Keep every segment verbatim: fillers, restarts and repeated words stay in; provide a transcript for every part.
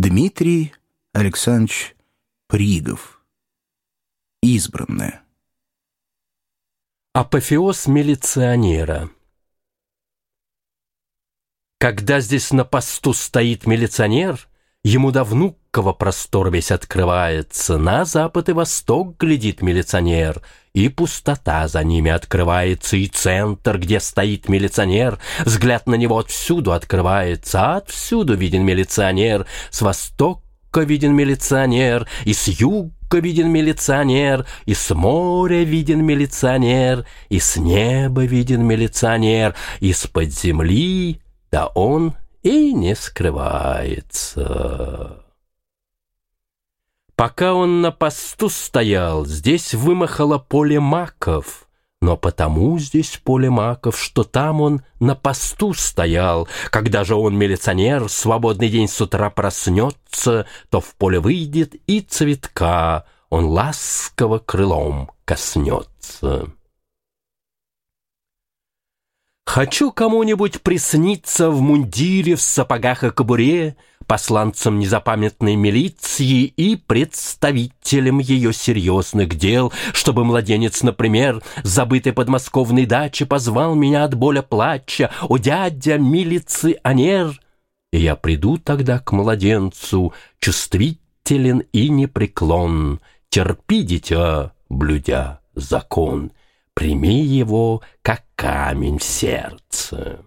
Дмитрий Александрович Пригов. Избранное. Апофеоз милиционера. Когда здесь на посту стоит милиционер, ему до Внуково простор весь открывается, на запад и восток глядит милиционер, и пустота за ними открывается, и центр, где стоит милиционер, взгляд на него отвсюду открывается, а отвсюду виден милиционер, с востока виден милиционер, и с юга виден милиционер, и с моря виден милиционер, и с неба виден милиционер, из-под земли, да он и не скрывается. Пока он на посту стоял, здесь вымахало поле маков, но потому здесь поле маков, что там он на посту стоял. Когда же он, милиционер, в свободный день с утра проснется, то в поле выйдет и цветка он ласково крылом коснется. Хочу кому-нибудь присниться в мундире, в сапогах и кобуре, посланцем незапамятной милиции и представителем ее серьезных дел, чтобы младенец, например, с забытой подмосковной дачи позвал меня от боля плача: «О, дядя милиционер!» И я приду тогда к младенцу, чувствителен и непреклонн. Терпи, дитя, блюдя закон, прими его, как камень в сердце.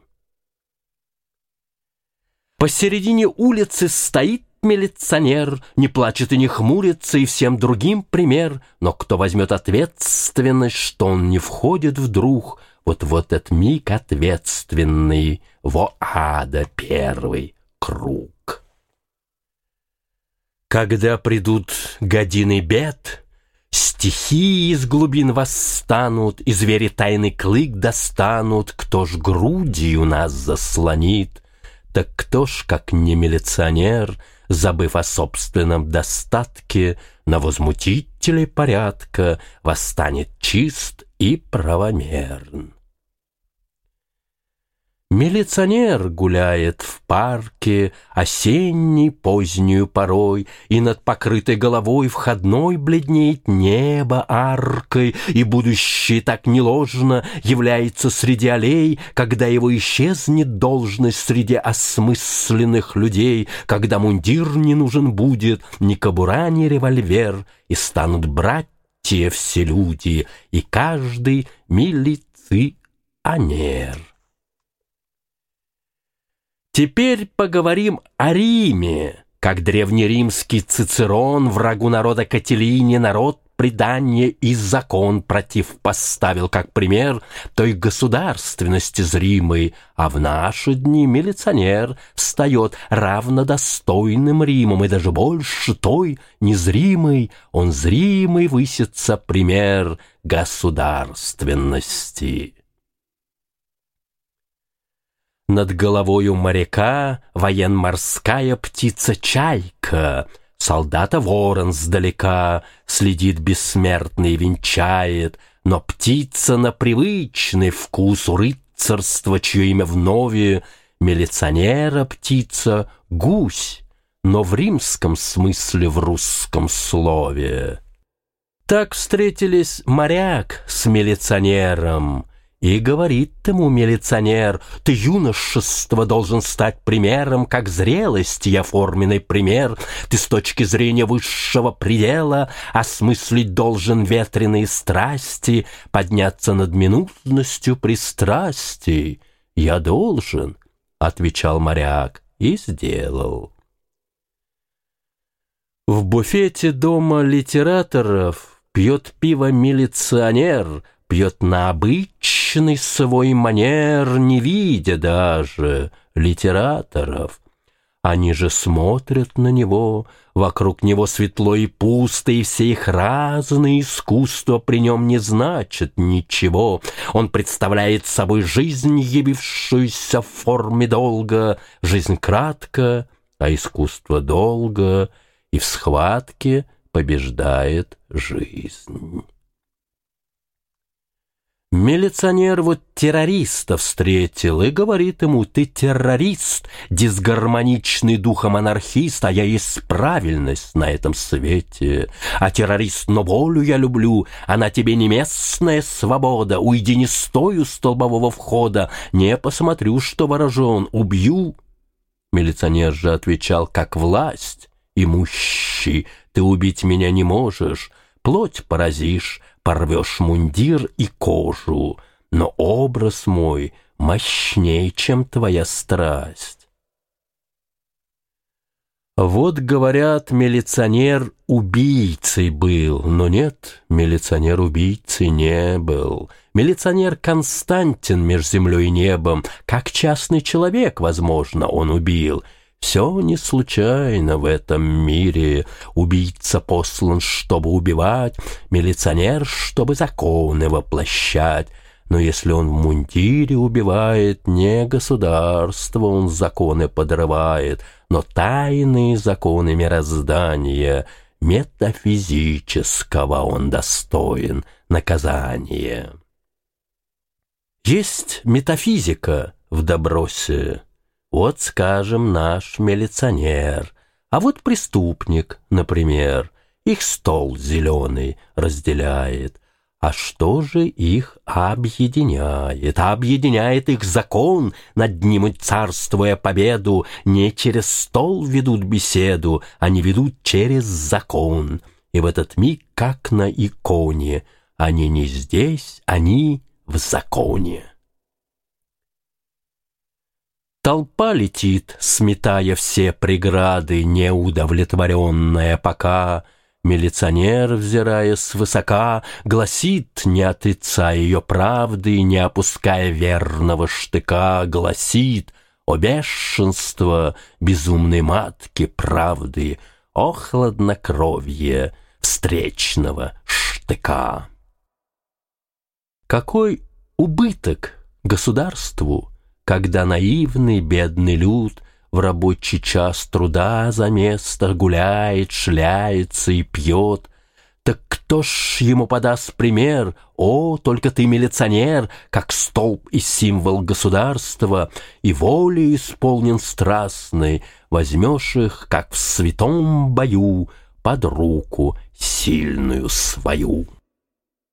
Посередине улицы стоит милиционер, не плачет и не хмурится, и всем другим пример. Но кто возьмет ответственность, что он не входит вдруг вот в этот миг ответственный, во ада первый круг? Когда придут годины бед, стихии из глубин восстанут, и звери тайный клык достанут. Кто ж грудью нас заслонит? Так кто ж, как не милиционер, забыв о собственном достатке, на возмутителей порядка восстанет чист и правомерн? Милиционер гуляет в парке осенней позднюю порой, и над покрытой головой входной бледнеет небо аркой, и будущее так неложно является среди аллей, когда его исчезнет должность среди осмысленных людей, когда мундир не нужен будет, ни кобура, ни револьвер, и станут братья все люди, и каждый милиционер. Теперь поговорим о Риме. Как древнеримский Цицерон врагу народа Катилине народ предание и закон противопоставил как пример той государственности зримой, а в наши дни милиционер встает равнодостойным Римом, и даже больше той незримой, он зримый высится пример государственности. Над головою моряка военно-морская птица-чайка, солдата ворон сдалека следит бессмертный и венчает, но птица на привычный вкус у рыцарства, чье имя вновь, милиционера птица — гусь, но в римском смысле, в русском слове. Так встретились моряк с милиционером, и говорит ему милиционер: «Ты юношество должен стать примером, как зрелости оформленный пример. Ты с точки зрения высшего предела осмыслить должен ветреные страсти, подняться над минутностью пристрастий». «Я должен», — отвечал моряк, и сделал. В буфете дома литераторов пьет пиво милиционер, пьет на обычный свой манер, не видя даже литераторов. Они же смотрят на него, вокруг него светло и пусто, и все их разные искусства при нем не значат ничего. Он представляет собой жизнь, явившуюся в форме долга. Жизнь кратка, а искусство долго, и в схватке побеждает жизнь. Милиционер вот террориста встретил и говорит ему: ты террорист, дисгармоничный духом анархист, а я есть правильность на этом свете. А террорист: но волю я люблю, она тебе не местная свобода, уйди не стой у столбового входа, не посмотрю, что ворожен, убью. Милиционер же отвечал: как власть имущий, ты убить меня не можешь, плоть поразишь, порвешь мундир и кожу, но образ мой мощней, чем твоя страсть. Вот, говорят, милиционер убийцей был, но нет, милиционер убийцей не был. Милиционер Константин меж землей и небом, как частный человек, возможно, он убил. Все не случайно в этом мире. Убийца послан, чтобы убивать, милиционер, чтобы законы воплощать. Но если он в мундире убивает, не государство он законы подрывает, но тайные законы мироздания, метафизического он достоин наказания. Есть метафизика в добросе. Вот, скажем, наш милиционер, а вот преступник, например, их стол зеленый разделяет. А что же их объединяет? Объединяет их закон, над ним царствуя победу. Не через стол ведут беседу, они ведут через закон. И в этот миг, как на иконе, они не здесь, они в законе. Толпа летит, сметая все преграды, неудовлетворенная пока. Милиционер, взирая свысока, гласит, не отрицая ее правды, не опуская верного штыка, гласит: о бешенство безумной матки правды, о хладнокровье встречного штыка. Какой убыток государству, когда наивный бедный люд в рабочий час труда за место гуляет, шляется и пьет. Так кто ж ему подаст пример? О, только ты, милиционер, как столб и символ государства, и волей исполнен страстной, возьмешь их, как в святом бою, под руку сильную свою.